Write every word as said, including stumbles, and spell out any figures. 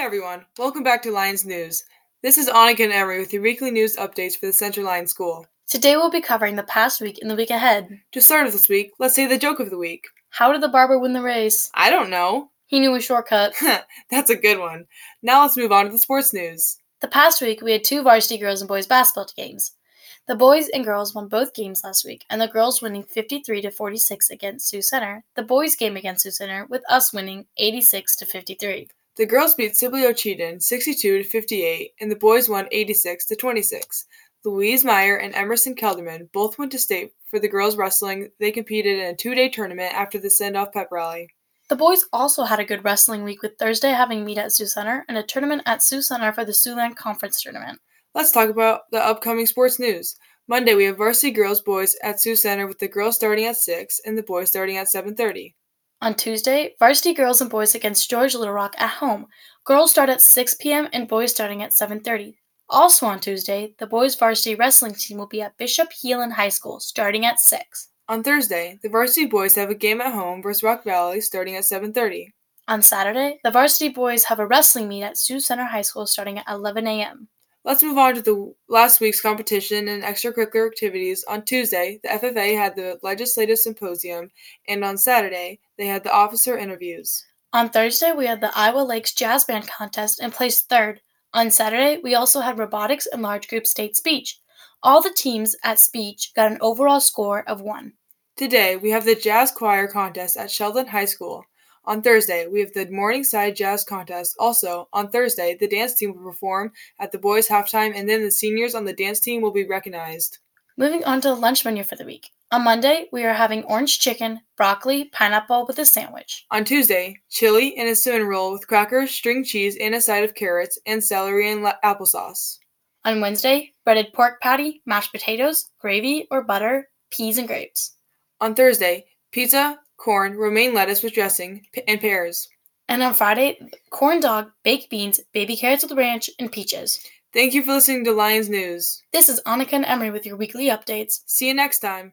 everyone, welcome back to Lions News. This is Annika and Emery with your weekly news updates for the Central Lions School. Today we'll be covering the past week and the week ahead. To start with this week, let's say the joke of the week. How did the barber win the race? I don't know. He knew a shortcut. That's a good one. Now let's move on to the sports news. The past week we had two varsity girls and boys basketball games. The boys and girls won both games last week, and the girls winning fifty-three to forty-six against Sioux Center. The boys game against Sioux Center with us winning eighty-six to fifty-three. The girls beat Sibley Cheaton sixty-two to fifty-eight, and the boys won eighty-six to twenty-six. Louise Meyer and Emerson Kelderman both went to state for the girls wrestling. They competed in a two-day tournament after the send-off pep rally. The boys also had a good wrestling week, with Thursday having meet at Sioux Center and a tournament at Sioux Center for the Siouxland Conference Tournament. Let's talk about the upcoming sports news. Monday, we have varsity girls boys at Sioux Center with the girls starting at six and the boys starting at seven thirty. On Tuesday, varsity girls and boys against George Little Rock at home. Girls start at six p.m. and boys starting at seven thirty. Also on Tuesday, the boys varsity wrestling team will be at Bishop Heelan High School starting at six. On Thursday, the varsity boys have a game at home versus Rock Valley starting at seven thirty. On Saturday, the varsity boys have a wrestling meet at Sioux Center High School starting at eleven a.m. Let's move on to the last week's competition and extracurricular activities. On Tuesday, the F F A had the Legislative Symposium, and on Saturday, they had the officer interviews. On Thursday, we had the Iowa Lakes Jazz Band Contest and placed third. On Saturday, we also had robotics and large group state speech. All the teams at speech got an overall score of one. Today, we have the Jazz Choir Contest at Sheldon High School. On Thursday, we have the Morningside Jazz Contest. Also, on Thursday, the dance team will perform at the boys' halftime, and then the seniors on the dance team will be recognized. Moving on to the lunch menu for the week. On Monday, we are having orange chicken, broccoli, pineapple with a sandwich. On Tuesday, chili and a cinnamon roll with crackers, string cheese, and a side of carrots, and celery and la- applesauce. On Wednesday, breaded pork patty, mashed potatoes, gravy or butter, peas and grapes. On Thursday, pizza, corn, romaine lettuce with dressing, and pears. And on Friday, corn dog, baked beans, baby carrots with ranch, and peaches. Thank you for listening to Lions News. This is Annika and Emery with your weekly updates. See you next time.